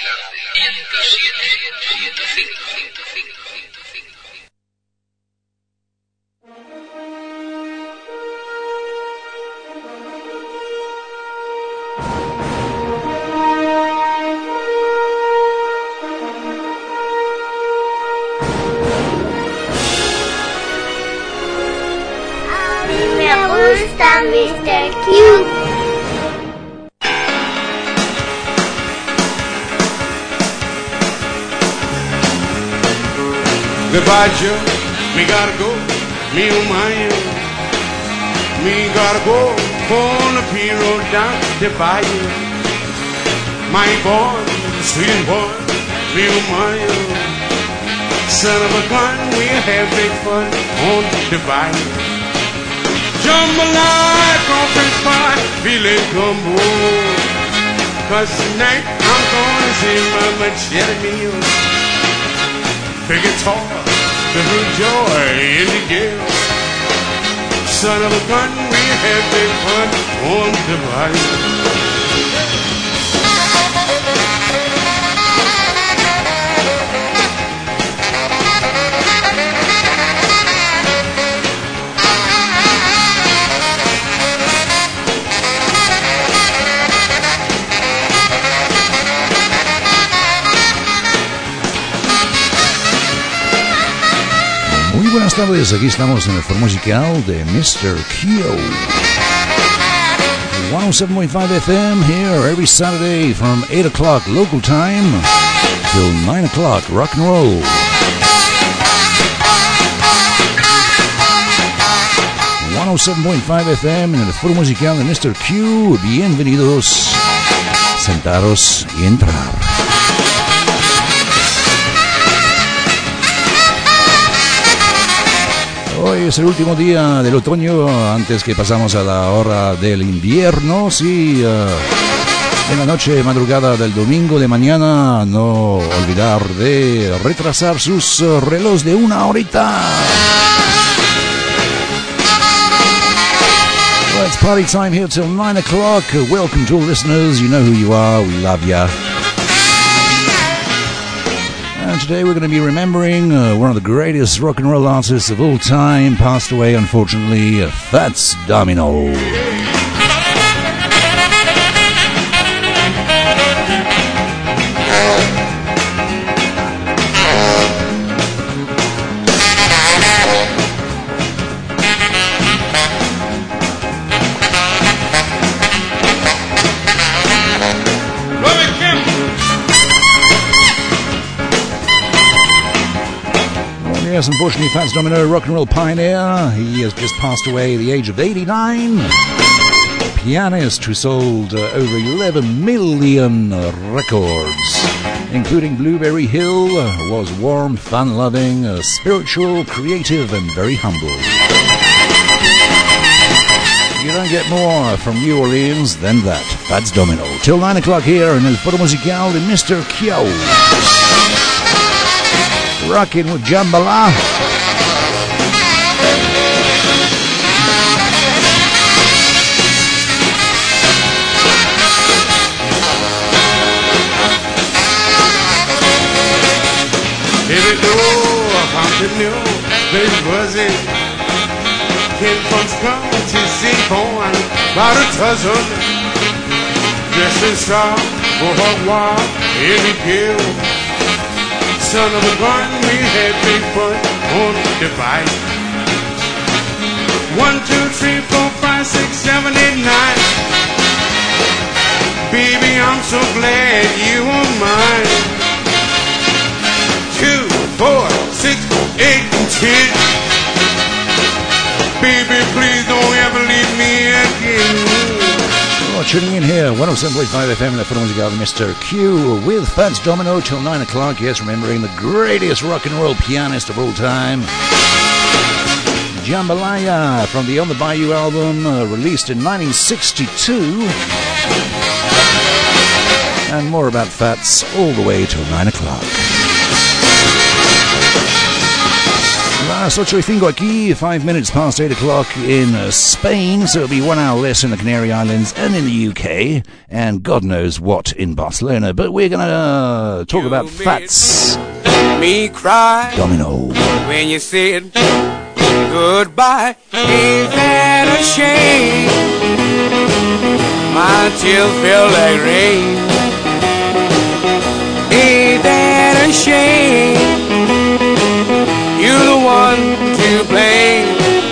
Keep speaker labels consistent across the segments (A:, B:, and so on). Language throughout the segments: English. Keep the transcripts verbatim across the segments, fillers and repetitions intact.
A: mister Q.
B: Goodbye, Joe. Me gotta go. Me oh my, me gotta go on the P road down to Bayou. My boy, sweet boy, me oh my, son of a gun, we'll have big fun on the Bayou. Jambalaya, crawfish pie, filet gumbo. Cause tonight I'm gonna see my machete meal. Big guitar, the joy in the gale. Son of a gun, we have big fun on the bayou.
C: Muy buenas tardes, aquí estamos en el foro musical de mister Q. one oh seven point five F M here every Saturday from eight o'clock local time till nine o'clock rock and roll. one oh seven point five F M en el foro musical de mister Q. Bienvenidos, sentaros y entrar. Hoy es el último día del otoño antes que pasamos a la hora del invierno. Sí, uh, en la noche madrugada del domingo de mañana no olvidar de retrasar sus uh, relojes de una horita. Well, it's party time here till nine o'clock. Welcome to all listeners. You know who you are. We love ya. And today we're going to be remembering uh, one of the greatest rock and roll artists of all time, passed away unfortunately, uh, Fats Domino. Yes, unfortunately, Fats Domino, rock and roll pioneer. He has just passed away at the age of eighty-nine. A pianist who sold uh, over eleven million uh, records, including Blueberry Hill, uh, was warm, fun-loving, uh, spiritual, creative, and very humble. You don't get more from New Orleans than that. Fats Domino. Till nine o'clock here in El Foro Musical de mister Q. Rocking with Jambalaya.
B: Baby, do a pumpkin new, baby, buzzy. Kid from come to see corn, about a dozen. Dressed in straw, for her walk, every kill. Son of a gun, we had big fun on the bike. One, two, three, four, five, six, seven, eight, nine. Baby, I'm so glad you are mine. Two, four, six, eight, and ten. Baby, please don't ever leave me again.
C: Oh, tuning in here, one oh seven point five F M in the Foro Musical de mister Q with Fats Domino till nine o'clock. Yes, remembering the greatest rock and roll pianist of all time, Jambalaya, from the On the Bayou album, uh, released in nineteen sixty-two. And more about Fats all the way till nine o'clock. Las ocho y cinco aquí, five minutes past eight o'clock in uh, Spain, so it'll be one hour less in the Canary Islands and in the U K, and God knows what in Barcelona. But we're gonna uh, talk you about Fats
D: me cry
C: Domino
D: when you said goodbye. Ain't that a shame? My tears feel like rain. Ain't that a shame? You're the one to blame.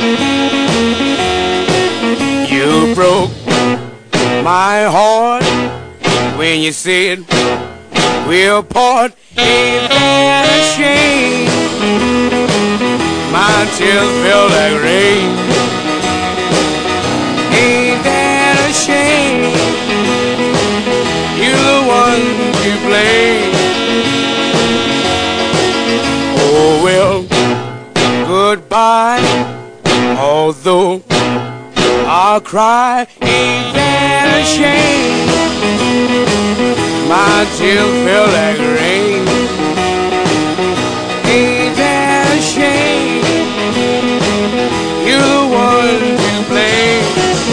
D: You broke my heart when you said we'll part. Ain't that a shame? My tears feel like rain. Ain't that a shame? You're the one to blame. Oh well, goodbye. Although I'll cry, ain't that a shame? My tears feel like rain. Ain't that a shame? You're the one to blame.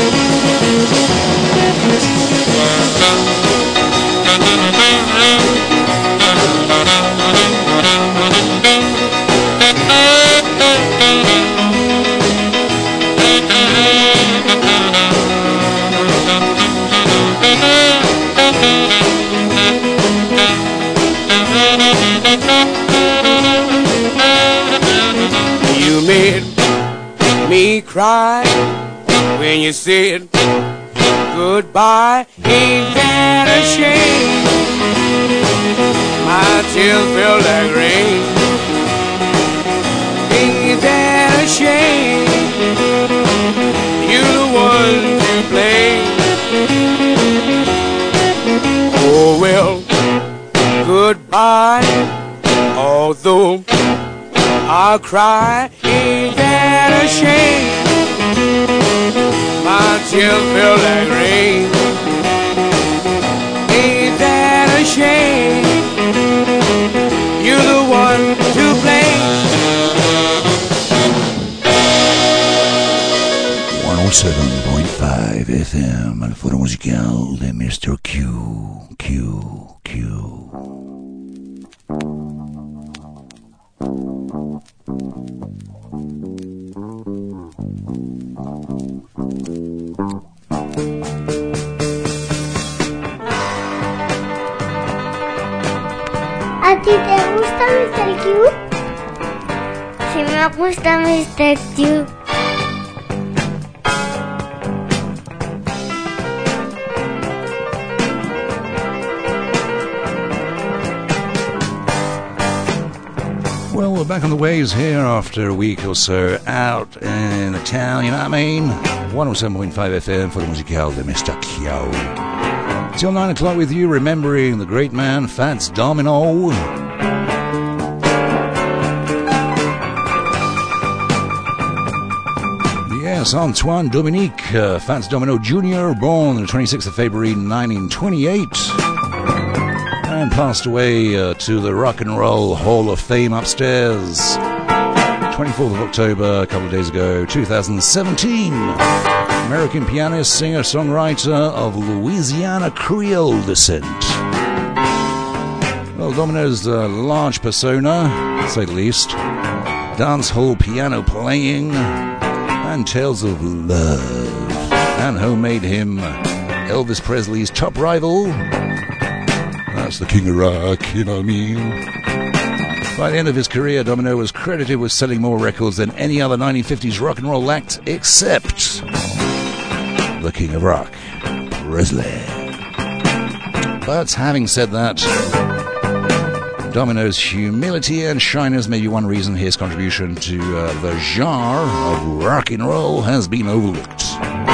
D: You made me cry when you said goodbye. Ain't that a shame? My tears feel like rain. Ain't that a shame? You're the one to blame. Oh well, goodbye. Although I'll cry, ain't that a shame? My tears feel like rain. Ain't that a shame? You're the one to blame.
C: one oh seven point five F M, el foro musical de mister Q, Q, Q.
A: ¿A ti te gusta mister Q? Sí me gusta mister Q.
C: Well, we're back on the waves here after a week or so out in the town, you know what I mean? one oh seven point five F M for the musical de mister Q. Till nine o'clock with you, remembering the great man, Fats Domino. Yes, Antoine Dominique uh, Fats Domino Junior, born on the twenty-sixth of February nineteen twenty-eight. And passed away uh, to the Rock and Roll Hall of Fame upstairs twenty-fourth of October, a couple of days ago, two thousand seventeen. American pianist, singer, songwriter of Louisiana Creole descent. Well, Domino's a large persona, to say the least. Dancehall piano playing and tales of love. And home made him Elvis Presley's top rival. That's the king of rock, you know what I mean? By the end of his career, Domino was credited with selling more records than any other nineteen fifties rock and roll act except the king of rock, Presley. But having said that, Domino's humility and shyness may be one reason his contribution to uh, the genre of rock and roll has been overlooked.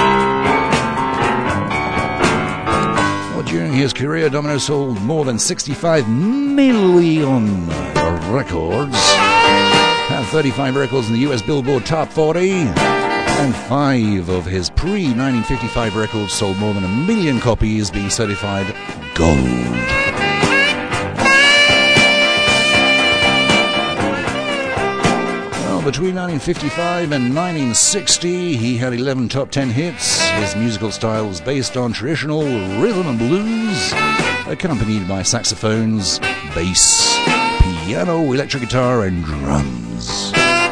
C: During his career, Domino sold more than sixty-five million records, had thirty-five records in the U S Billboard Top forty, and five of his pre-nineteen fifty-five records sold more than a million copies, being certified gold. Well, between nineteen fifty-five and nineteen sixty, he had eleven top ten hits. His musical style was based on traditional rhythm and blues, accompanied by saxophones, bass, piano, electric guitar, and drums.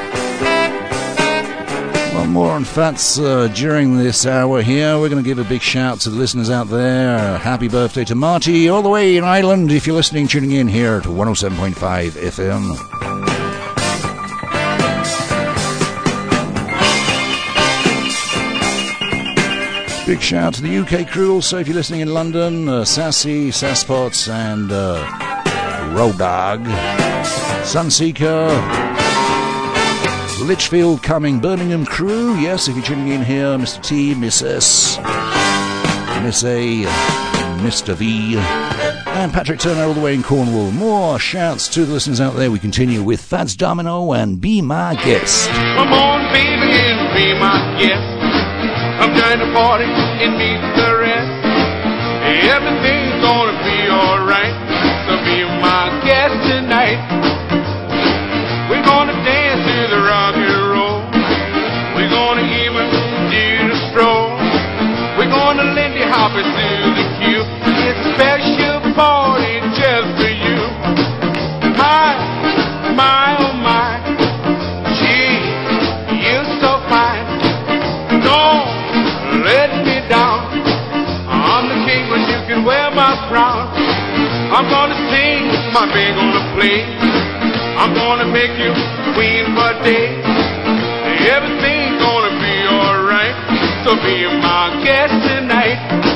C: Well, more on Fats uh, during this hour here. We're going to give a big shout to the listeners out there. Happy birthday to Marty, all the way in Ireland. If you're listening, tuning in here to one oh seven point five F M. Big shout to the U K crew also, if you're listening in London, uh, Sassy, Sasspot, and uh, Road Dog, Sunseeker, Litchfield, Cumming, Birmingham crew. Yes, if you're tuning in here, Mister T, Miss S, Miss A, Mister V, and Patrick Turner all the way in Cornwall. More shouts to the listeners out there. We continue with Fats Domino and Be My Guest.
B: Come on, baby, and be my guest. Come join the party and meet the rest. Everything's gonna be alright, so be my guest tonight. We're gonna dance to the rock and roll. We're gonna even do the stroll. We're gonna Lindy Hop it to the queue. It's a special party just for you. My, my, oh my, gee, you're so fine. Don't let me down. I'm the king, but you can wear my crown. I'm gonna sing, my band gonna play. I'm gonna make you queen for a day. Everything's gonna be alright, so be my guest tonight.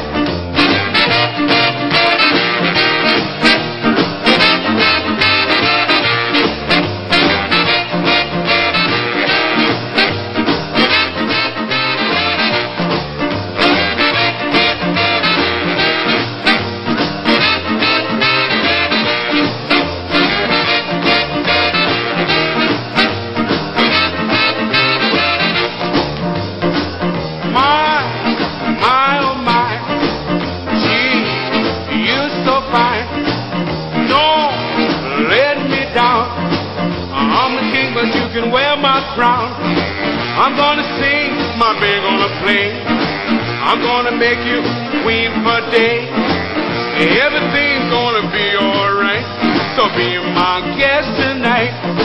B: I'm gonna sing, my band gonna play. I'm gonna make you queen for a day. Everything's gonna be alright, so be my guest tonight.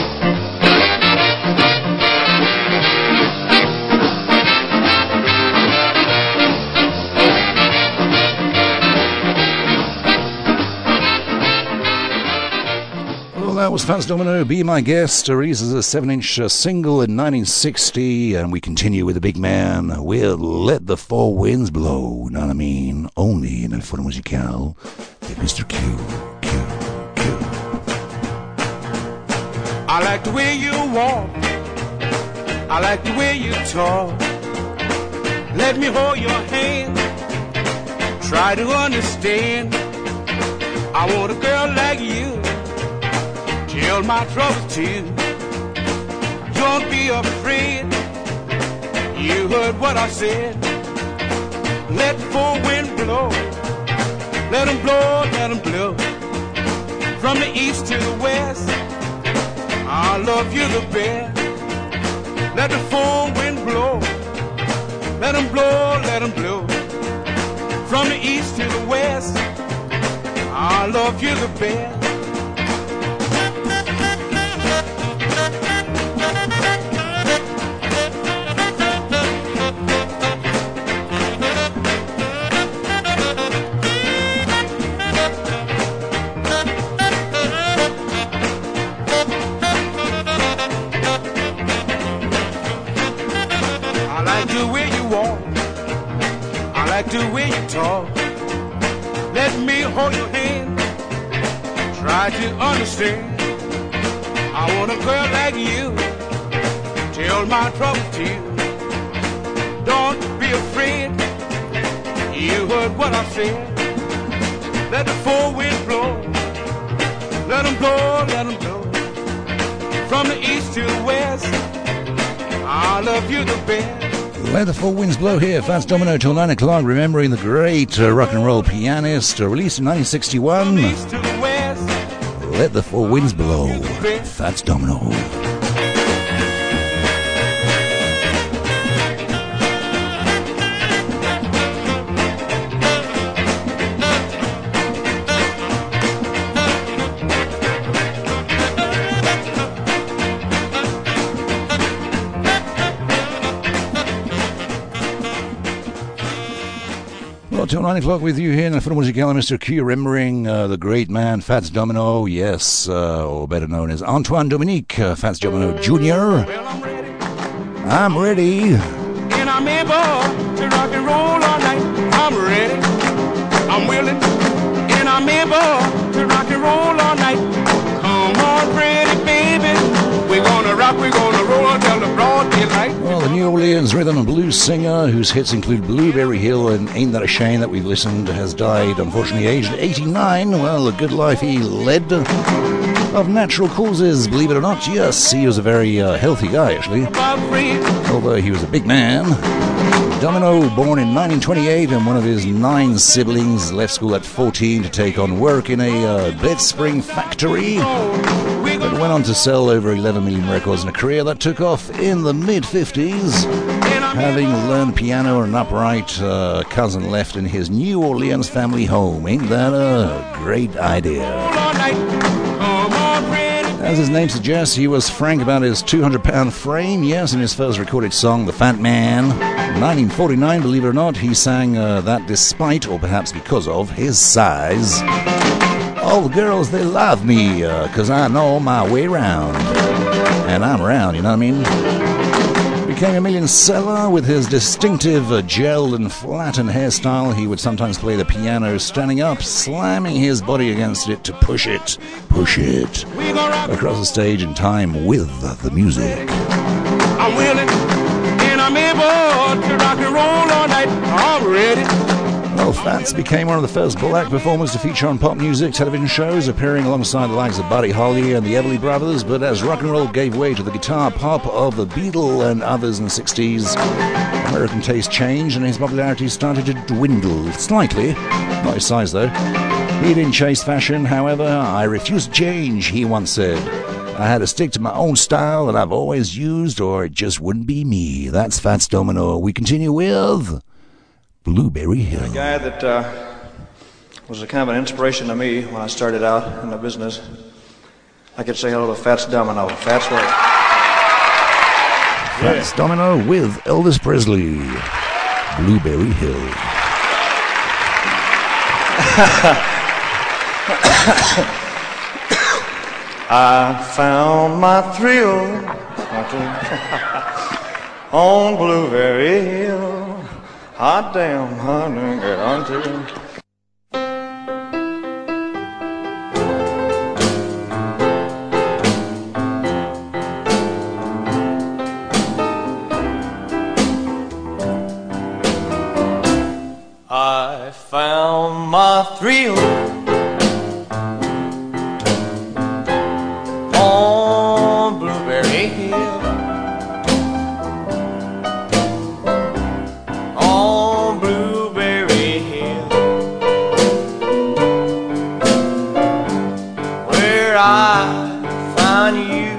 C: That was Fats Domino, Be My Guest, released as a seven-inch uh, single in nineteen sixty, and we continue with the big man. We'll let the four winds blow, know what I mean? Only in el foro musical de Mister Q, Q, Q.
D: I like the way you walk, I like the way you talk. Let me hold your hand, try to understand. I want a girl like you, tell my troubles too. Don't be afraid, you heard what I said. Let the four wind blow, let them blow, let them blow. From the east to the west, I love you the best. Let the four wind blow, let them blow, let them blow. From the east to the west, I love you the best. The way you talk, let me hold your hand, try to understand. I want a girl like you, tell my trouble to you. Don't be afraid, you heard what I said. Let the four winds blow, let them blow, let them blow. From the east to the west, I love you the best.
C: Let the four winds blow here. Fats Domino till nine o'clock, remembering the great uh, rock and roll pianist, uh, released in nineteen sixty-one. Let the four winds blow. Fats Domino. till nine o'clock with you here in the Fun Musical, Mister Q, remembering uh, the great man Fats Domino, yes, uh, or better known as Antoine Dominique, uh, Fats Domino Junior
D: Well, I'm ready.
C: I'm ready.
D: And I'm able to rock and roll all night. I'm ready. I'm willing. And I'm able to rock and roll all night. Come on, pretty baby. We're gonna rock, we're gonna roll until the broad daylight.
C: Well, the New Orleans rhythm and blues singer, whose hits include Blueberry Hill and Ain't That a Shame That We've Listened, has died, unfortunately, aged eighty-nine. Well, a good life he led of natural causes, believe it or not. Yes, he was a very uh, healthy guy, actually, although he was a big man. Domino, born in nineteen twenty-eight, and one of his nine siblings, left school at fourteen to take on work in a uh, bed spring factory, but went on to sell over eleven million records in a career that took off in the mid-fifties. Having learned piano and an upright uh, cousin left in his New Orleans family home. Ain't that a great idea? As his name suggests, he was frank about his two hundred pound frame. Yes, in his first recorded song, The Fat Man. In nineteen forty-nine, believe it or not, he sang uh, that despite, or perhaps because of, his size. All the girls, they love me, uh, cause I know my way round. And I'm around, you know what I mean? Became a million seller with his distinctive uh, gelled and flattened hairstyle. He would sometimes play the piano standing up, slamming his body against it to push it, push it across the stage in time with the music.
D: I'm willing, and I'm able to rock and roll all night. I'm ready.
C: Well, Fats became one of the first black performers to feature on pop music television shows, appearing alongside the likes of Buddy Holly and the Everly Brothers. But as rock and roll gave way to the guitar pop of the Beatles and others in the sixties, American taste changed and his popularity started to dwindle slightly. Not his size, though. He didn't chase fashion, however. I refuse to change, he once said. I had to stick to my own style that I've always used, or it just wouldn't be me. That's Fats Domino. We continue with Blueberry Hill.
E: A guy that uh, was a kind of an inspiration to me when I started out in the business. I could say hello to Fats Domino. Fats what?
C: Fats yeah. Domino with Elvis Presley. Blueberry Hill.
E: I found my thrill on Blueberry Hill. Hot damn, honey, get on to it. I found my thrill on Blueberry Hill. I found you.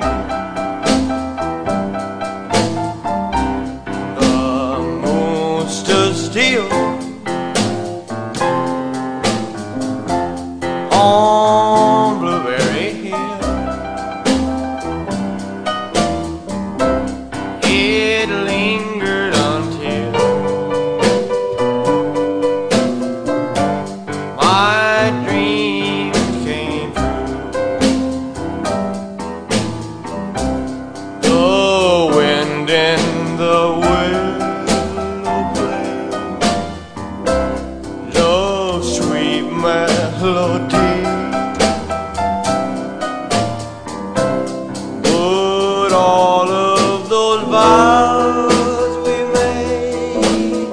E: The moon stood still on Blueberry Hill. It lingered until my dream came true. The wind and the willow blade, no sweet melody. But all of those vows we made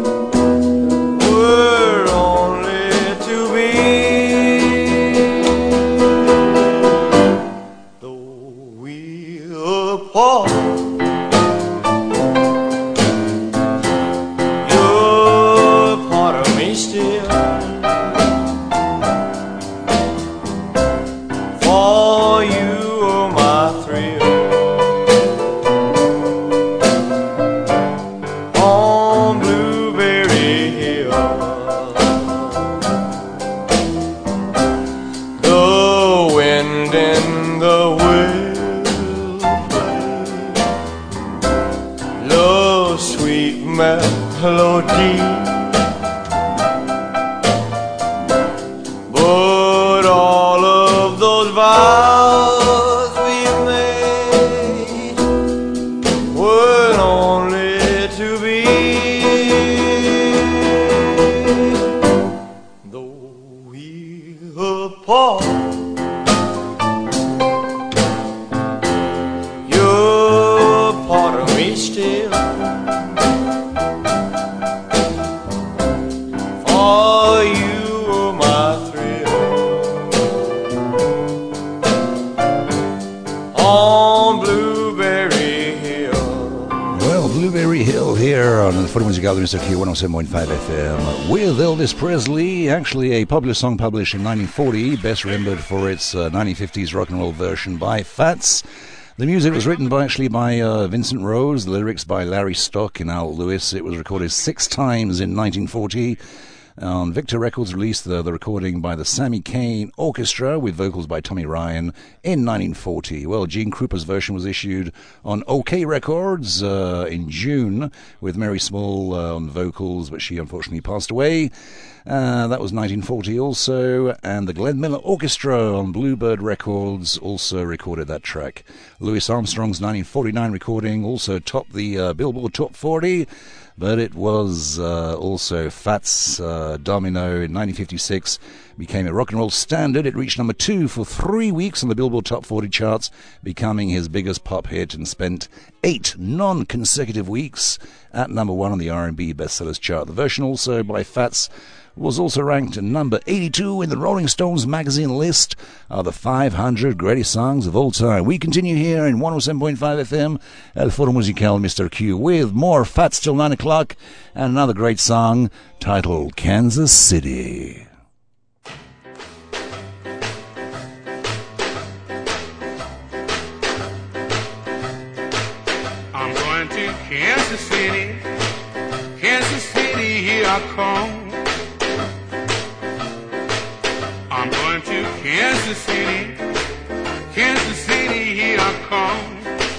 E: were only to be. Though we apart, you're part of me still. For you are my thrill on Blueberry Hill. The wind and the willow blade, low sweet melody.
F: vows we made were only to be. Though we're apart, you're part of me still. For you were my thrill on Blueberry Hill.
C: Well, Blueberry Hill here on the Footy Music Gallery, Mister Q, one oh seven point five F M, with Elvis Presley, actually a popular song published in nineteen forty, best remembered for its uh, nineteen fifties rock and roll version by Fats. The music was written by actually by uh, Vincent Rose, the lyrics by Larry Stock and Al Lewis. It was recorded six times in nineteen forty. On Victor Records released the, the recording by the Sammy Kain Orchestra with vocals by Tommy Ryan in nineteen forty. Well, Gene Krupa's version was issued on OK Records uh, in June with Mary Small uh, on vocals, but she unfortunately passed away. Uh, that was nineteen forty also, and the Glenn Miller Orchestra on Bluebird Records also recorded that track. Louis Armstrong's nineteen forty-nine recording also topped the uh, Billboard Top forty, but it was uh, also Fats uh, Domino in nineteen fifty-six, became a rock and roll standard. It reached number two for three weeks on the Billboard Top forty charts, becoming his biggest pop hit, and spent eight non-consecutive weeks at number one on the R and B bestsellers chart. The version also by Fats was also ranked number eighty-two in the Rolling Stones magazine list of the five hundred greatest songs of all time. We continue here in one oh seven point five F M, El Foro Musical, Mister Q, with more Fats till nine o'clock, and another great song titled Kansas City.
D: I'm going to Kansas City, Kansas City, here I come. I'm going to Kansas City, Kansas City, here I come.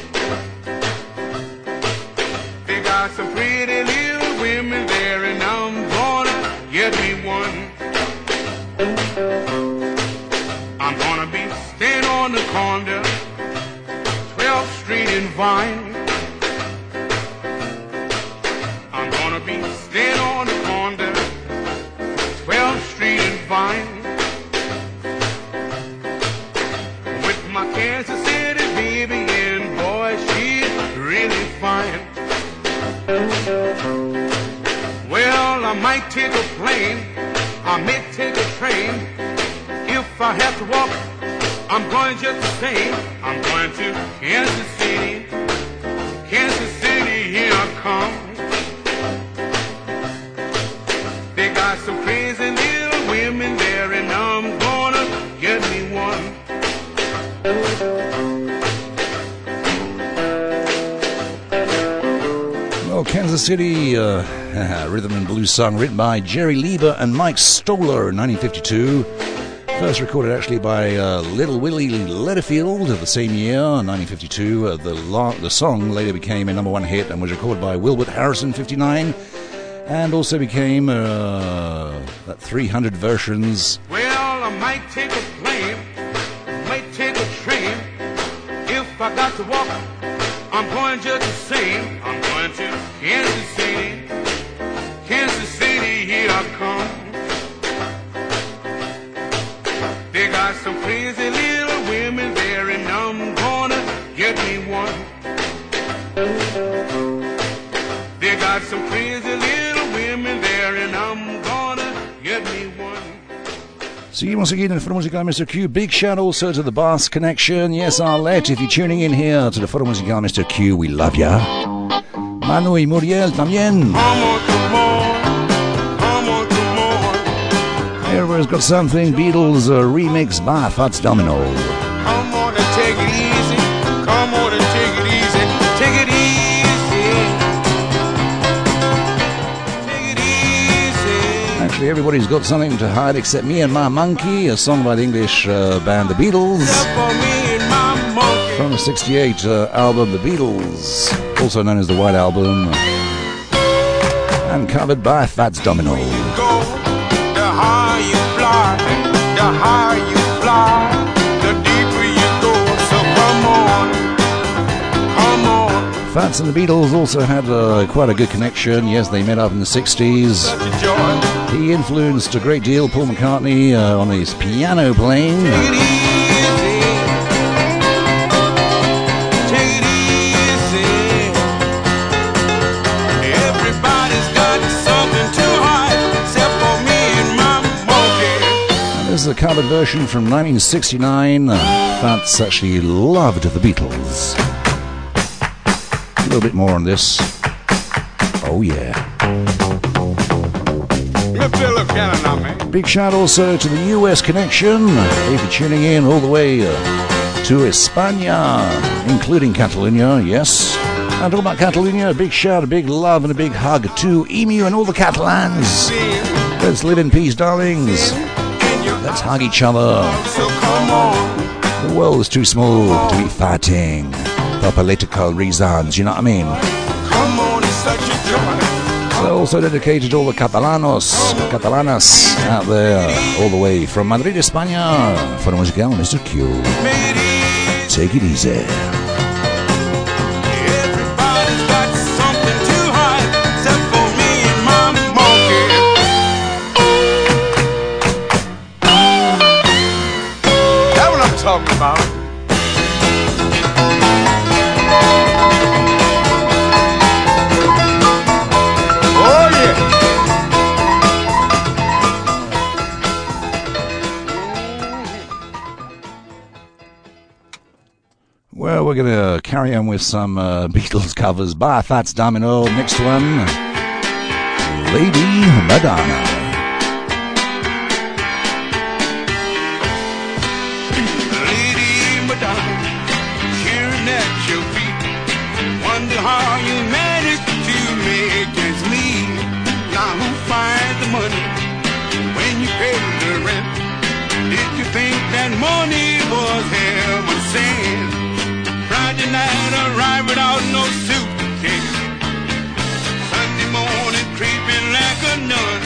D: They got some pretty little women there, and I'm gonna get me one. I'm gonna be staying on the corner, twelfth Street and Vine. I'm gonna be staying on the corner, twelfth Street and Vine. My Kansas City baby, and boy, she's really fine. Well, I might take a plane, I may take a train. If I have to walk, I'm going just the same. I'm going to Kansas City, Kansas City, here I come. They got some crazy little women there, and I'm gonna get me one.
C: Well, Kansas City, uh, rhythm and blues song written by Jerry Lieber and Mike Stoller in nineteen fifty-two. First recorded actually by uh, Little Willie Letterfield of the same year, nineteen fifty-two. Uh, the, la- the song later became a number one hit and was recorded by Wilbert Harrison, fifty-nine, and also became uh, that three hundred versions.
D: Well, I might take a plane, might take a train. If I got to walk, I'm going just the same. I'm going to Kansas City, Kansas City, here I come. They got some crazy little women there, and I'm gonna get me one. They got some crazy little women there, and I'm gonna get me one.
C: See you once again in the Foro Musical, Mister Q. Big shout also to the Bass Connection. Yes, Arlette, if you're tuning in here to the Foro Musical, Mister Q, we love ya. Manu y Muriel también. Everyone's got something. Beatles uh, remix by Fats Domino.
D: Come on and take it easy. Come on and take it easy. Take it easy. Take it easy.
C: Actually, everybody's got something to hide except me and my monkey, a song by the English uh, band The Beatles. From the sixty-eight uh, album The Beatles, also known as the White Album, and covered by Fats Domino.
D: The higher you fly, the higher you fly, the deeper
C: Fats and the Beatles also had uh, quite a good connection. Yes, they met up in the sixties. He influenced a great deal Paul McCartney uh, on his piano playing. This is a covered version from nineteen sixty-nine. Uh, Fats actually loved the Beatles. A little bit more on this. Oh yeah. Big shout also to the U S connection. If you're tuning in all the way uh, to España, including Catalonia, yes. And talking about Catalonia, a big shout, a big love and a big hug to Emu and all the Catalans. Let's live in peace, darlings. Let's hug each other. The world is too small to be fighting for political reasons, you know what I mean? So also dedicated to all the Catalanos, Catalanas out there, all the way from Madrid, España, for the musical, Mister Q. Take it easy.
D: Talking about. Oh yeah.
C: Well, we're going to carry on with some uh, Beatles covers by Fats Domino. Next one, Lady Madonna.
D: How you managed to make ends meet. Now who finds the money when you pay the rent? Did you think that money was heaven sent? Friday night arrived without no suitcase. Sunday morning creeping like a nun.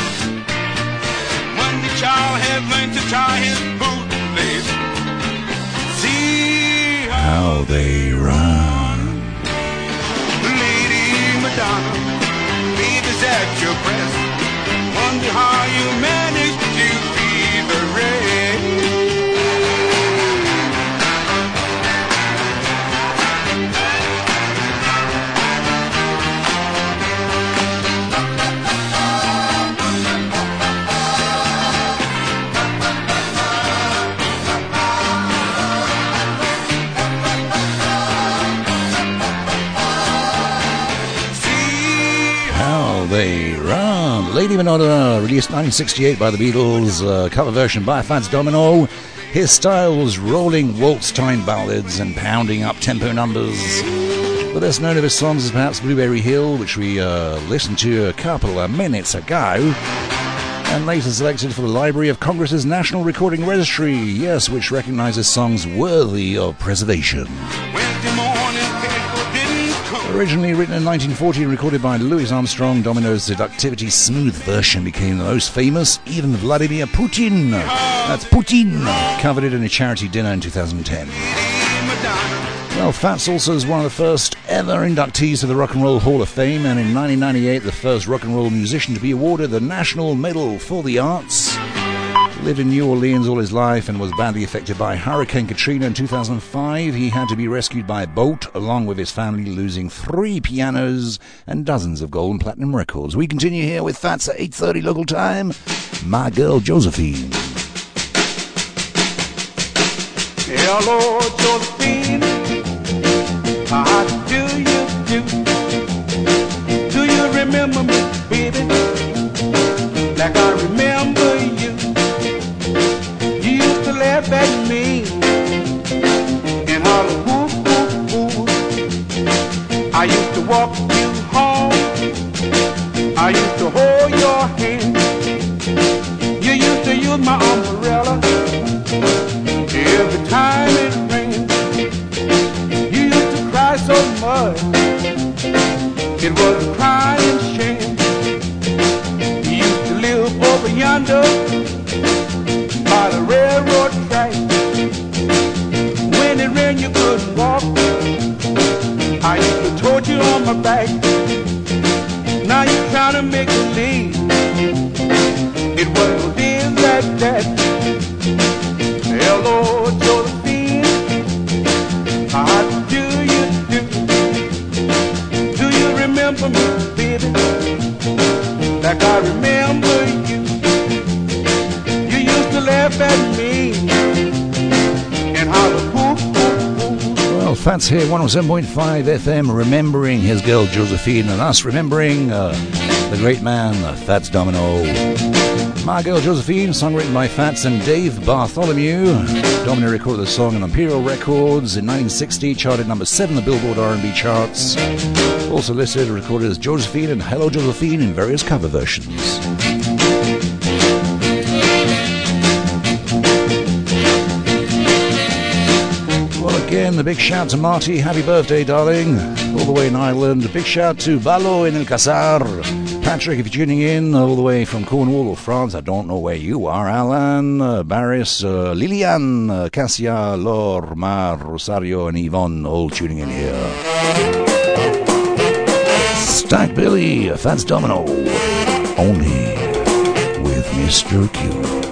D: Monday child had learned to tie his bootlace. See
C: how they run.
D: Madonna, baby's at your breast. Wonder how you managed to feed the
C: They Run. Lady Madonna, released nineteen sixty-eight by the Beatles, uh, cover version by Fats Domino. His style was rolling waltz-time ballads and pounding up tempo numbers. The best known of his songs is perhaps Blueberry Hill, which we uh, listened to a couple of minutes ago, and later selected for the Library of Congress's National Recording Registry, yes, which recognizes songs worthy of preservation. Originally written in nineteen forty and recorded by Louis Armstrong, Domino's Seductivity Smooth version became the most famous. Even Vladimir Putin, that's Putin, covered it in a charity dinner in two thousand ten. Well, Fats also is one of the first ever inductees to the Rock and Roll Hall of Fame, and in nineteen ninety-eight, the first rock and roll musician to be awarded the National Medal for the Arts. Lived in New Orleans all his life and was badly affected by Hurricane Katrina in two thousand five. He had to be rescued by a boat, along with his family, losing three pianos and dozens of gold and platinum records. We continue here with Fats at eight thirty local time. My Girl Josephine.
D: Hello, Josephine. How do you do? Do you remember me, baby? Like I remember you. You used to laugh at me and holler, woo, woo, woo. I used to walk you home. I used to hold your hand. You used to use my umbrella every time it rained. You used to cry so much, it was a crying shame. You used to live over yonder by the railroad track. When it rained you couldn't walk. I used to tow
C: Fats here, one oh seven point five F M, remembering his girl Josephine, and us remembering uh, the great man, Fats Domino. My Girl Josephine, song written by Fats and Dave Bartholomew. Domino recorded the song on Imperial Records in nineteen sixty, charted number seven on the Billboard R and B charts. Also listed, recorded as Josephine and Hello Josephine in various cover versions. Again, the big shout to Marty, happy birthday, darling, all the way in Ireland. A big shout to Balo in El Casar. Patrick, if you're tuning in, all the way from Cornwall or France, I don't know where you are. Alan, uh, Barris, uh, Lilian, uh, Cassia, Lor, Mar, Rosario, and Yvonne, all tuning in here. Stack Billy, Fats Domino, only with Mister Q.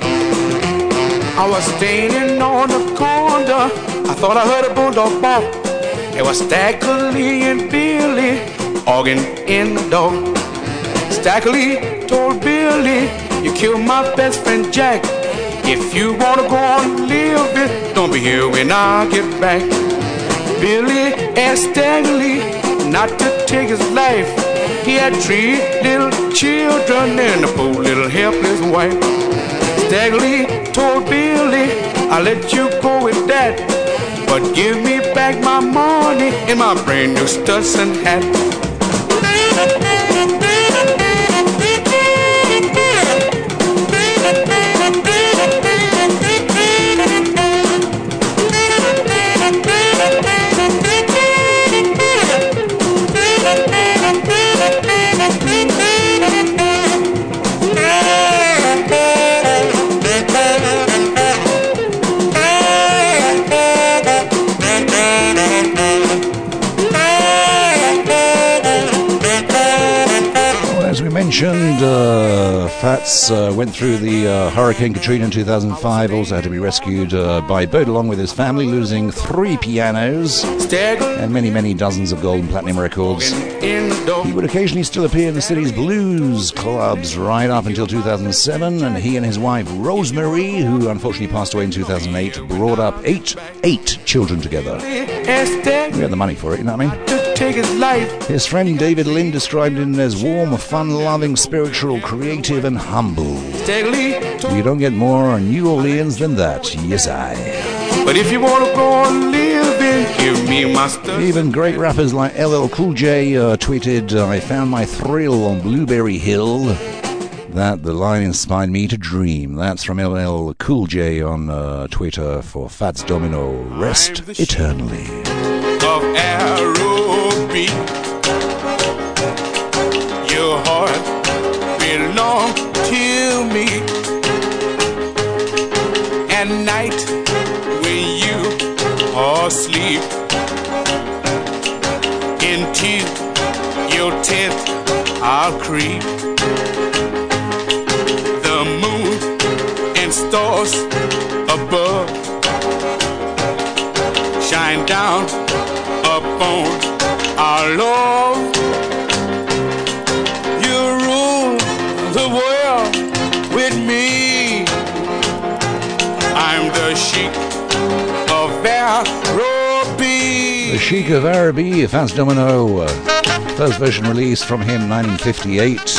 D: I was standing on the corner, I thought I heard a bulldog bark. It was Stackley and Billy arguing in the door. Stackley told Billy, you killed my best friend Jack. If you wanna go on living, don't be here when I get back. Billy asked Stackley not to take his life. He had three little children and a poor little helpless wife. Stackley told Billy, I'll let you go with that, but give me back my money and my brand new Stetson hat.
C: Mentioned uh, Fats uh, went through the uh, Hurricane Katrina in two thousand five, also had to be rescued uh, by boat along with his family, losing three pianos and many, many dozens of gold and platinum records. He would occasionally still appear in the city's blues clubs right up until two thousand seven, and he and his wife Rosemary, who unfortunately passed away in two thousand eight, brought up eight, eight children together. We had the money for it, you know what I mean?
D: Take his life.
C: His friend David Lynn described him as warm, fun-loving, spiritual, creative, and humble. You don't get more New Orleans than that, yes I.
D: But if you want to go on living, give me my stuff.
C: Even great rappers like L L Cool J uh, tweeted, I found my thrill on Blueberry Hill. That the line inspired me to dream. That's from L L Cool J on uh, Twitter for Fats Domino. Rest eternally.
D: Of arrow beat, your heart belongs to me. At night when you are asleep, into your tent I'll creep. The moon and stars above shine down upon our love. You rule the world with me. I'm the Sheik of Araby.
C: The Sheik of Araby, Fats Domino. Uh, first version released from him nineteen fifty-eight.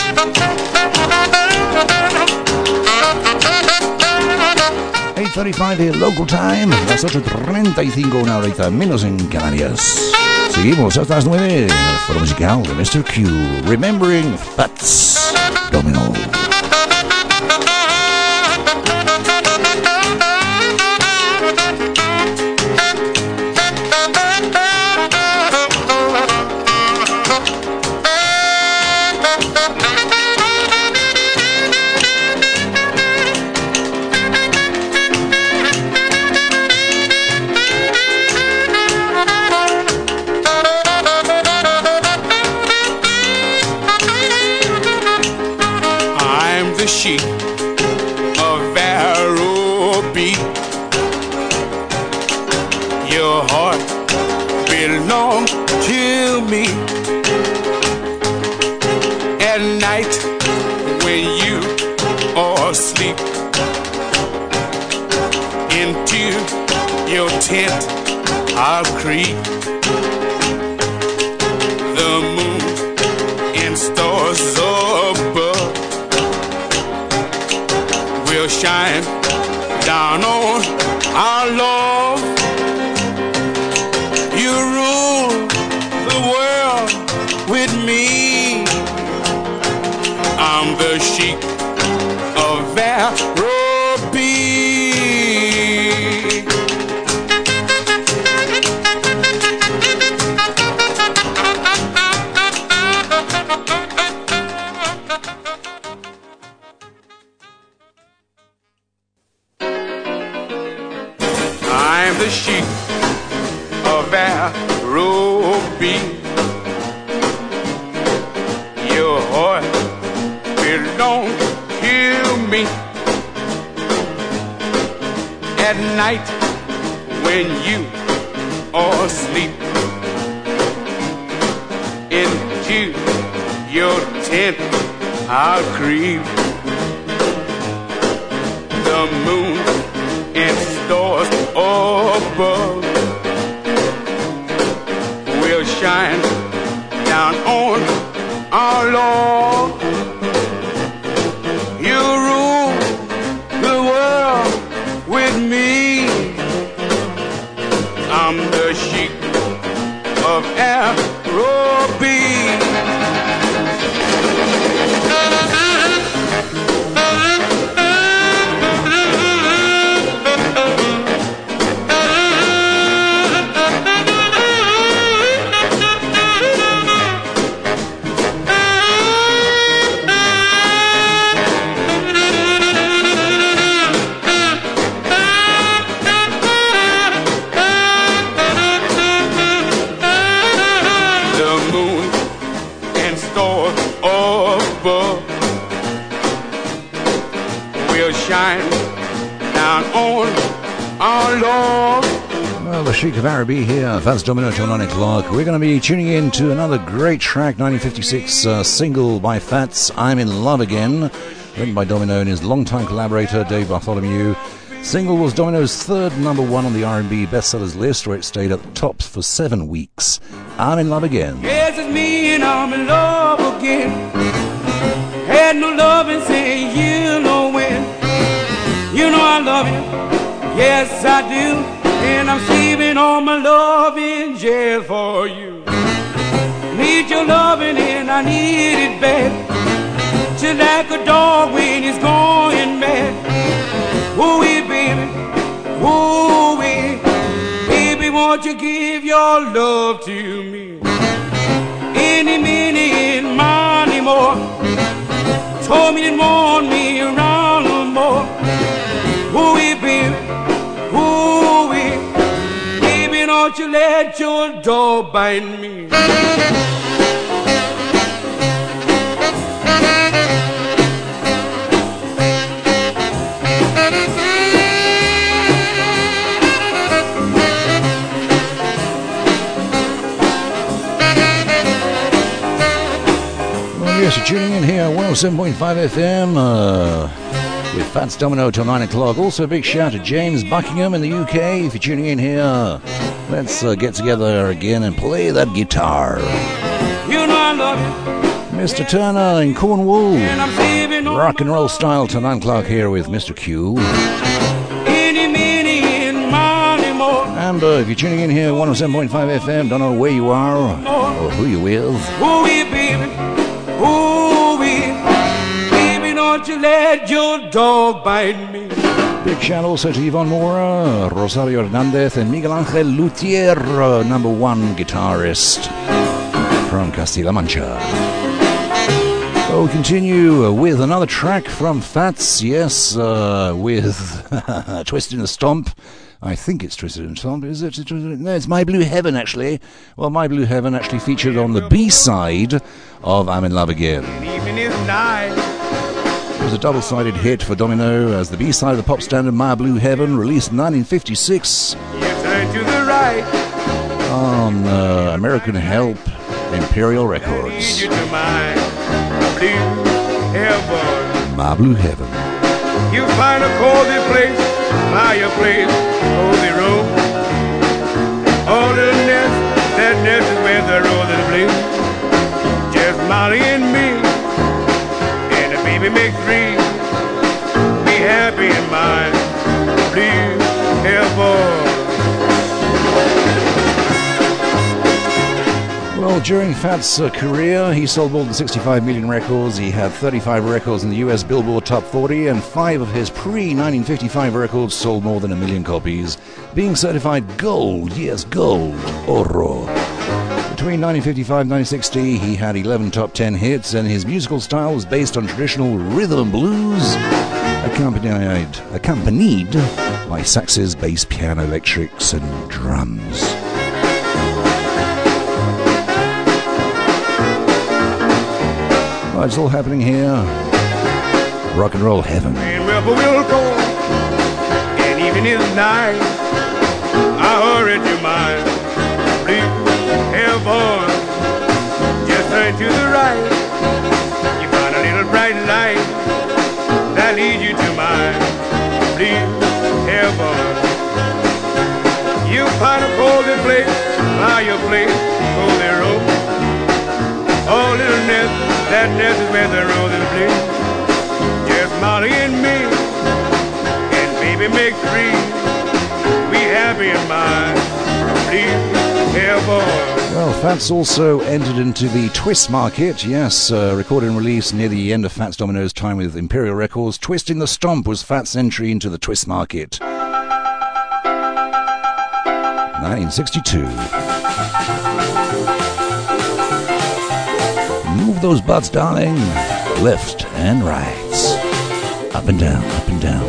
C: eight thirty-five here, local time. Las ocho treinta y cinco, una horita menos en Canarias. Seguimos hasta las nueve en el foro musical de mister Q. Remembering Fats Domino.
D: Sheik of Araby. Your heart belongs to me. At night when you are asleep, into your tent I'll creep. The moon in stars above will shine down on our love. You rule the world with me. I'm the sheik of Araby. I'm the sheik of Araby. Your heart belongs to me. At night when you are asleep, into your tent I'll creep. The moon and stars above will shine down on our Lord. You rule the world with me. I'm the sheik of Araby. Shine down on our Lord.
C: Well, the Sheik of Araby here, Fats Domino till nine o'clock. We're going to be tuning in to another great track, nineteen fifty-six uh, single by Fats, I'm in Love Again, written by Domino and his longtime collaborator Dave Bartholomew. Single was Domino's third number one on the R and B bestsellers list, where it stayed at the top for seven weeks. I'm in Love Again.
D: Yes, it's me and I'm in love again. Had no love and say you know when. You know I love you, yes I do, and I'm saving all my love in jail for you. Need your loving and I need it bad, just like a dog when he's going mad. Woo-wee, baby, woo-wee, baby, won't you give your love to me? Any minute, money more, told me didn't want me around no more. Woo-wee, baby, woo-wee, baby, don't you let your dog bite me.
C: Well, yes, you're tuning in here, one oh seven point five F M, uh... with Fats Domino till nine o'clock. Also a big shout to James Buckingham in the U K. If you're tuning in here, let's uh, get together again and play that guitar.
D: You know I love you.
C: Mister Turner in Cornwall. Rock and roll style till nine o'clock here with Mister Q.
D: Any minute, money more.
C: And uh, if you're tuning in here, one oh seven point five F M, don't know where you are or who you're with.
D: Woo-wee, baby, woo-wee, baby, don't you let your dog bite me.
C: Big shout also to Yvonne Mora, Rosario Hernandez, and Miguel Angel Luthier, uh, number one guitarist from Castilla Mancha. So we'll continue with another track from Fats, yes, uh, with Twisted in the Stomp. I think it's Twisted in the Stomp, is it? No, it's My Blue Heaven, actually. Well, My Blue Heaven actually featured on the B-side of I'm in Love Again.
D: Even if night.
C: It was a double-sided hit for Domino as the B-side of the pop standard My Blue Heaven, released in nineteen fifty-six
D: You turn to the right.
C: on uh, American Help Imperial Records.
D: Lead you to my blue heaven.
C: My Blue Heaven.
D: You find a cozy place, fireplace, cozy room. make dreams, be happy in mind, please help us.
C: Well, during Fat's uh, career, he sold more than sixty-five million records. He had thirty-five records in the U S Billboard Top forty, and five of his pre-nineteen fifty-five records sold more than a million copies, being certified gold, yes, gold, oro. Between nineteen fifty-five and nineteen sixty, he had eleven top ten hits, and his musical style was based on traditional rhythm and blues, accompanied, accompanied by saxes, bass, piano, electrics, and drums. Right, it's all happening here. Rock and roll heaven.
D: And wherever we'll go, and even in the night, I hurry to mine. Please help on, just turn to the right. You find a little bright light that leads you to mine. Please help on. You find a cozy place by your place, cozy room. Oh, little nest, that nest is where the roses bloom. Just Molly and me, and baby make three. We happy in mind, please help us.
C: Well, Fats also entered into the Twist market. Yes, uh, recorded and released near the end of Fats Domino's time with Imperial Records. Twisting the Stomp was Fats' entry into the Twist market. nineteen sixty-two. Move those butts, darling. Left and right. Up and down, up and down.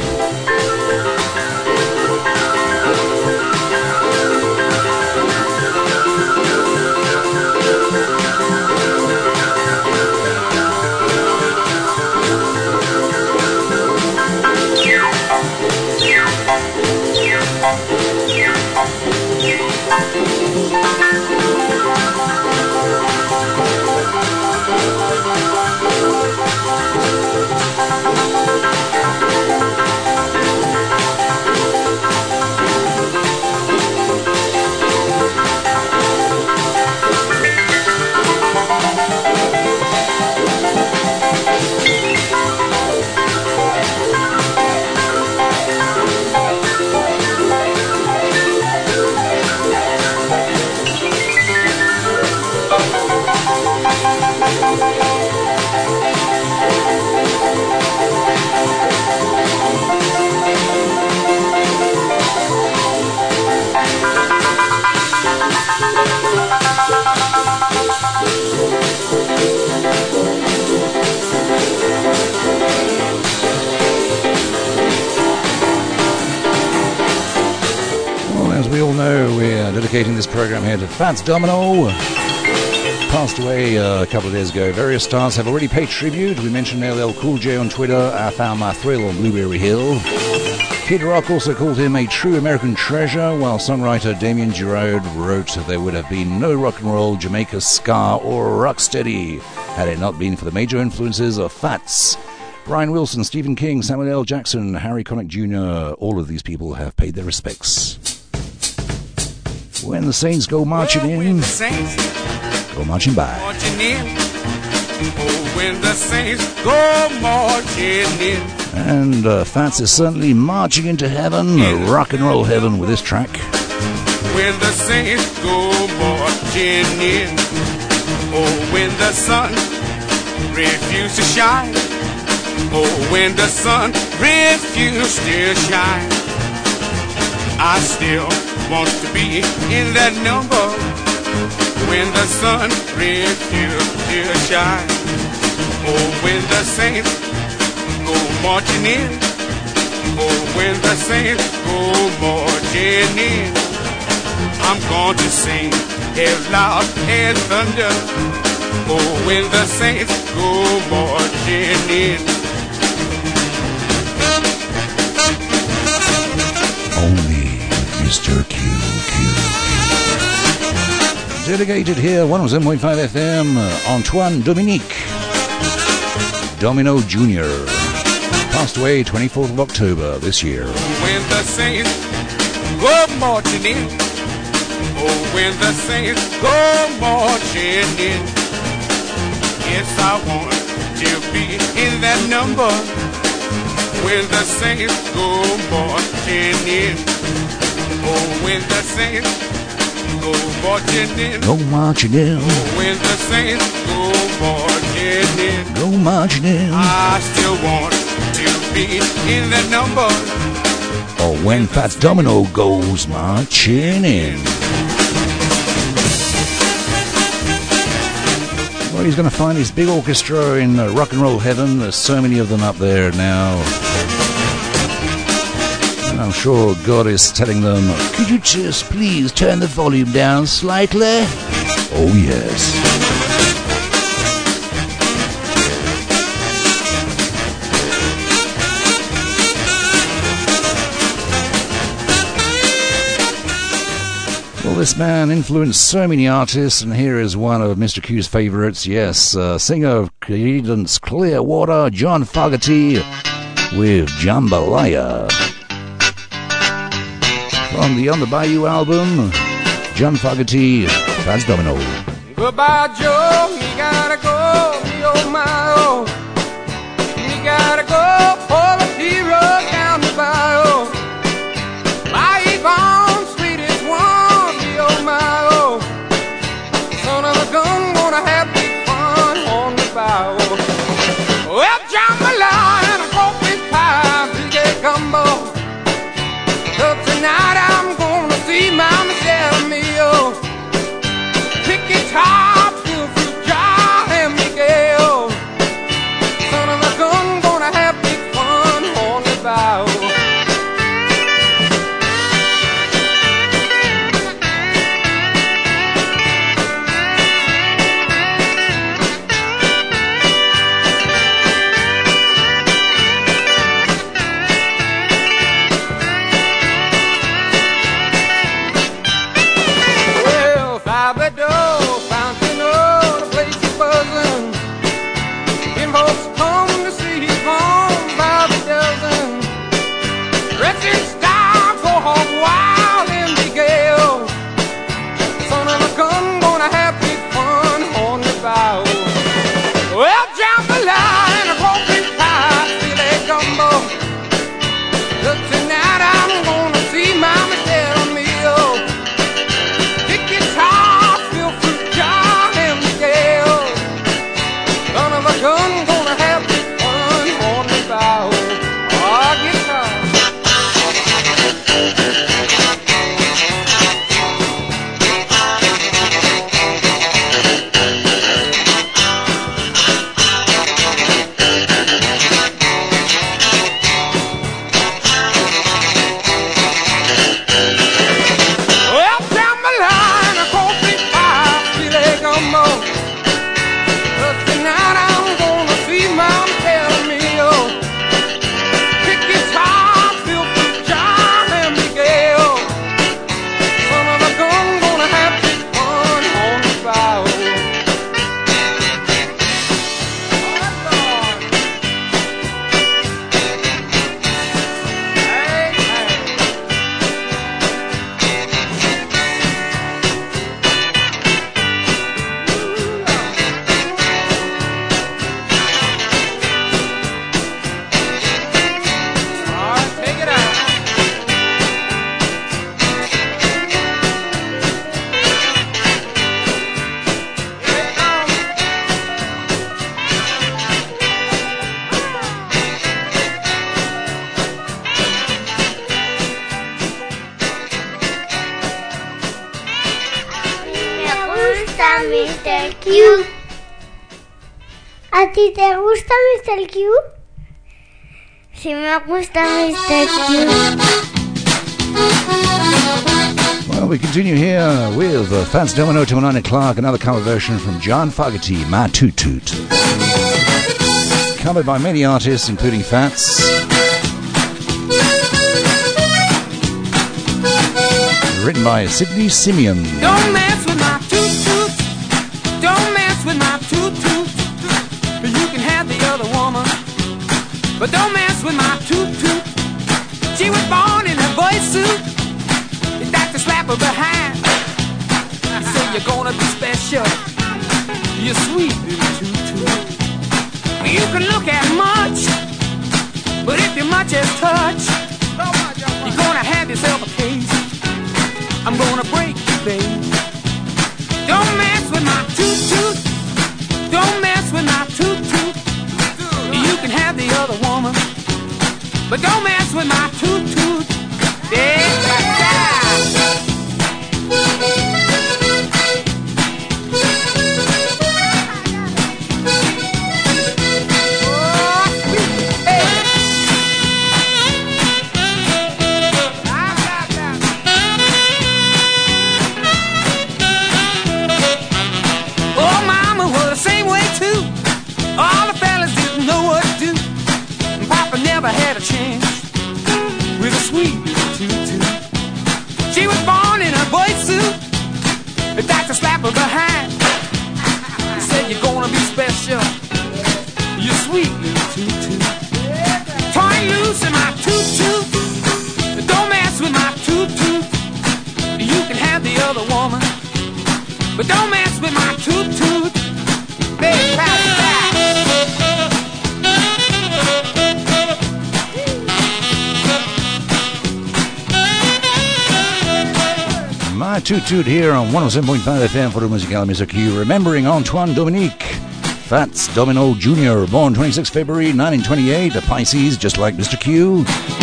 C: Dedicating this program here to Fats Domino. Passed away uh, a couple of days ago. Various stars have already paid tribute. We mentioned L L Cool J on Twitter. I found my thrill on Blueberry Hill. Kid Rock also called him a true American treasure, while songwriter Damien Giraud wrote there would have been no rock and roll, Jamaica ska, or rocksteady had it not been for the major influences of Fats. Brian Wilson, Stephen King, Samuel L. Jackson, Harry Connick Junior, all of these people have paid their respects. When the Saints go marching in, go marching by.
D: Marching in. Oh, when the Saints go marching in.
C: And uh, Fats is certainly marching into heaven, yeah. Rock and roll heaven with this track.
D: When the Saints go marching in. Oh, when the sun refuses to shine. Oh, when the sun refuses to shine. I still want to be in that number when the sun refuses to shine. Oh, when the saints go marching in. Oh, when the saints go marching in. I'm going to sing as loud as thunder. Oh, when the saints go marching in.
C: Only Mister Q Q. Dedicated here, one oh seven point five F M, Antoine Dominique Domino Junior Passed away twenty-fourth of October this year.
D: When the saints go marching in. Oh, when the saints go marching in. Yes, I want to be in that number when the saints go marching in. Oh, when the saints go marching in.
C: Go marching in.
D: Oh, when the saints go marching in.
C: Go marching in.
D: I still want to be in that number.
C: Or when Fats Domino goes marching in. Well, he's going to find his big orchestra in uh, rock and roll heaven. There's so many of them up there now. And I'm sure God is telling them, could you just please turn the volume down slightly? Oh, yes. Well, this man influenced so many artists, and here is one of Mister Q's favorites. Yes, uh, singer of Creedence Clearwater, John Fogerty, with Jambalaya. From the On the Bayou album, John Fogerty, Fats Domino.
D: Goodbye, Joe, me gotta go, me oh my oh. Me gotta go for the hero down the bayou. My Yvonne, sweetest one, me oh my oh. Son of a gun, gonna have big fun on the bayou. Well, jambalaya and a coffee pie, big gumbo. So tonight I'm gonna see my Michelle Mio. Pick guitar, feel fruit jar, and Miguel. Son of a gun, gonna have big fun on the bayou.
A: mister Q. ¿A ti te gusta mister Q? Sí me gusta mister Q.
C: Well, we continue here with uh, Fats Domino till nine o'clock, another cover version from John Fogerty, My Toot Toot. Covered by many artists, including Fats. Written by Sidney Simeon.
D: Don't mess with my toot toot. Don't mess with my toot toot. You can have the other woman, but don't mess with my toot toot. She was born in a boy suit. You'd like to slap her behind. You say you're gonna be special. You're sweet little toot toot. You can look at much, but if your much is touch, you're gonna have yourself a case. I'm gonna break you, babe. Don't mess with my toot-toot. Don't mess with my toot-toot. You can have the other woman, but don't mess with my toot-toot. Yeah, yeah. Never had a chance with a sweet tutu. She was born in a boy suit. The doctor slapped her behind. He said, you're gonna be special. You're sweet little tutu. Turn loose in my tutu. Don't mess with my tutu. You can have the other woman, but don't mess with my tutu. Big pass it back.
C: My Toot Toot here on one oh seven point five F M for the Musical Mister Q, remembering Antoine Dominique, Fats Domino Junior, born twenty-sixth of February nineteen twenty-eight, a Pisces, just like Mister Q.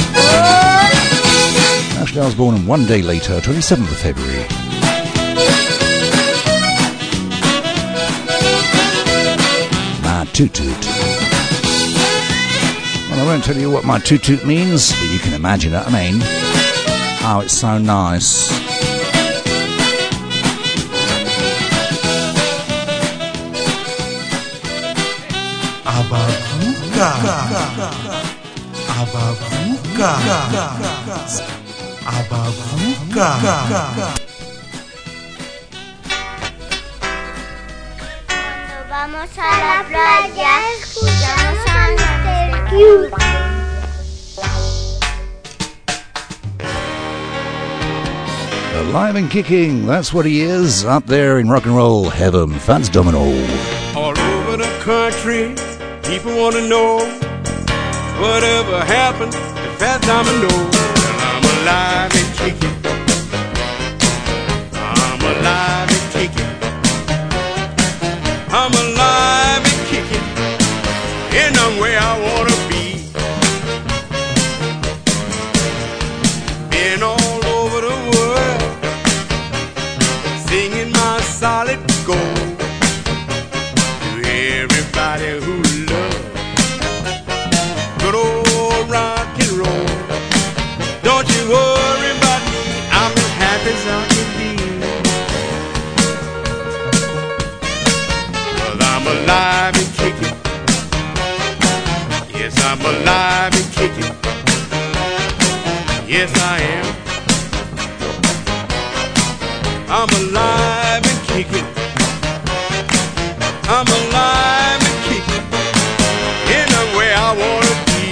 C: Actually, I was born one day later, twenty-seventh of February. My Toot Toot. Well, I won't tell you what my Toot Toot means, but you can imagine it, I mean. Oh, it's so nice.
G: Abavuka, abavuka, abavuka.
A: Cuando vamos a la playa, escuchamos a mister Q.
C: Alive and kicking, that's what he is, up there in rock and roll heaven, Fats Domino.
B: All over the country, people want to know whatever happened to Fat Domino. Well, I'm alive and kicking. I'm alive and kicking. I'm alive and kicking. And I'm where I want to be. Been all over the world, singing my solid gold. Everybody who loves good old rock and roll. Don't you worry about me, I'm as happy as I can be. 'Cause I'm alive and kicking. Yes, I'm alive and kicking. Yes, I am. I'm alive and kicking. I'm alive and kicking, and I'm where I want to be.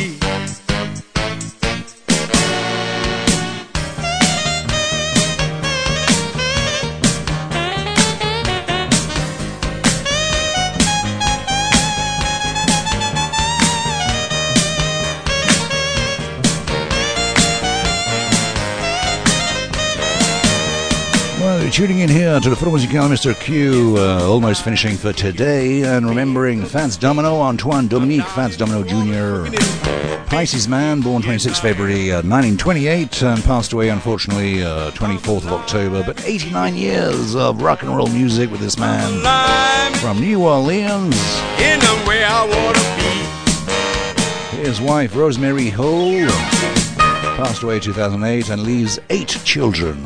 C: Well, you're tuning in here to the Full Musical Mister Q, uh, almost finishing for today, and remembering Fats Domino, Antoine Dominique, Fats Domino Junior, Pisces man, born twenty-sixth of February uh, nineteen twenty-eight, and passed away, unfortunately, uh, twenty-fourth of October, but eighty-nine years of rock and roll music with this man from New Orleans.
B: And I'm where I want to be.
C: His wife, Rosemary Hole, passed away in two thousand eight and leaves eight children.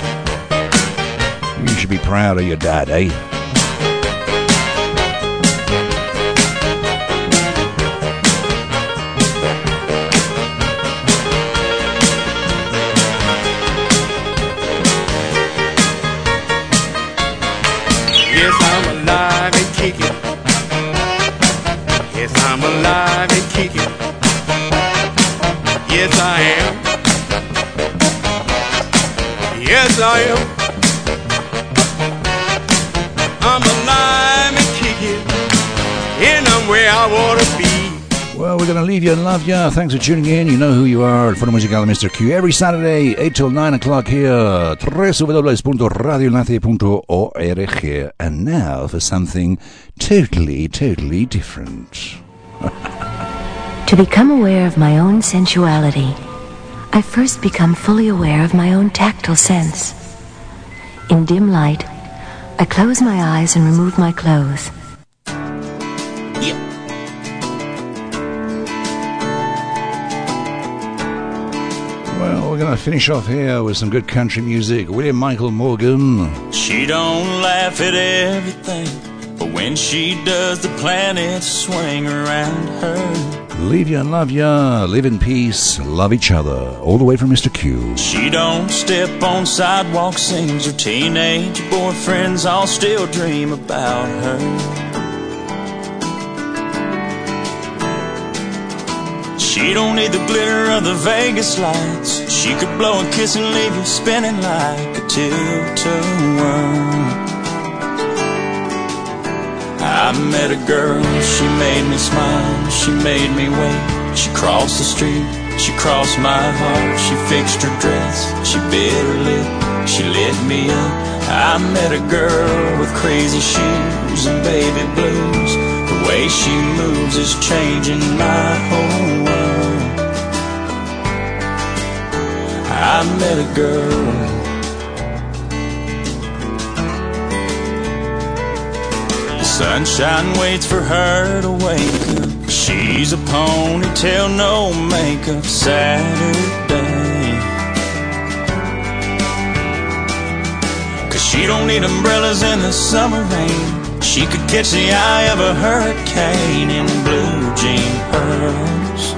C: You should be proud of your dad, eh?
B: Yes, I'm alive and kicking. Yes, I'm alive and kicking. Yes, I am. Yes, I am. I'm alive and kicking, and I'm where I want to be.
C: gonna leave you and love you. Thanks for tuning in. You know who you are. Fono Musicale Mister Q every Saturday, eight till nine o'clock here. w w w dot radio lnathia dot org. And now for something totally, totally different.
H: To become aware of my own sensuality, I first become fully aware of my own tactile sense. In dim light, I close my eyes and remove my clothes.
I: Yeah.
C: Well, we're going to finish off here with some good country music. William Michael Morgan.
F: She don't laugh at everything, but when she does, the planets swing around her.
C: Leave ya and love ya, live in peace, love each other, all the way from Mister Q.
F: She don't step on sidewalks, sings her teenage boyfriends all still dream about her. She don't need the glitter of the Vegas lights. She could blow a kiss and leave you spinning like a tilt-a-whirl. I met a girl, she made me smile, she made me wait. She crossed the street, she crossed my heart. She fixed her dress, she bit her lip, she lit me up. I met a girl with crazy shoes and baby blues. The way she moves is changing my whole world. I met a girl. Sunshine waits for her to wake up. She's a ponytail, no makeup Saturday. Cause she don't need umbrellas in the summer rain. She could catch the eye of a hurricane in blue jean pearls.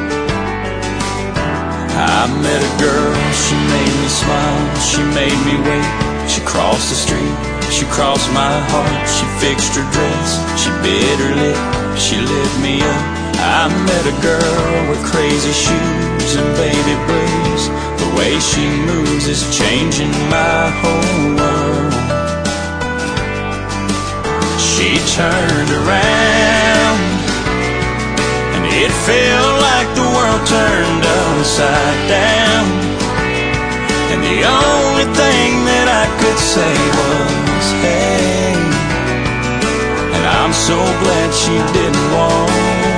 F: I met a girl, she made me smile, she made me wait. She crossed the street, she crossed my heart. She fixed her dress, she bit her lip, she lit me up. I met a girl with crazy shoes and baby blues. The way she moves is changing my whole world. She turned around and it felt like the world turned upside down. And the only thing that I could say was, hey. And I'm so glad she didn't walk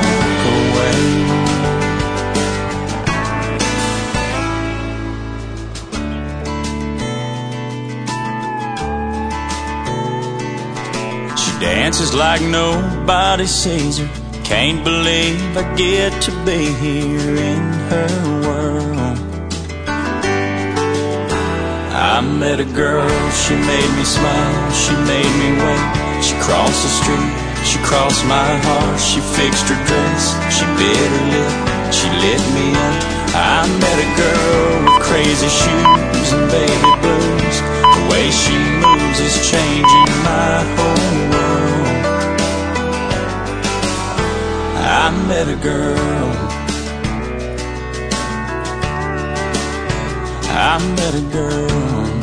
F: away. She dances like nobody sees her. Can't believe I get to be here in her world. I met a girl, she made me smile, she made me wait. She crossed the street, she crossed my heart. She fixed her dress, she bit her lip, she lit me up. I met a girl with crazy shoes and baby blues. The way she moves is changing my whole world. I met a girl, I met a girl.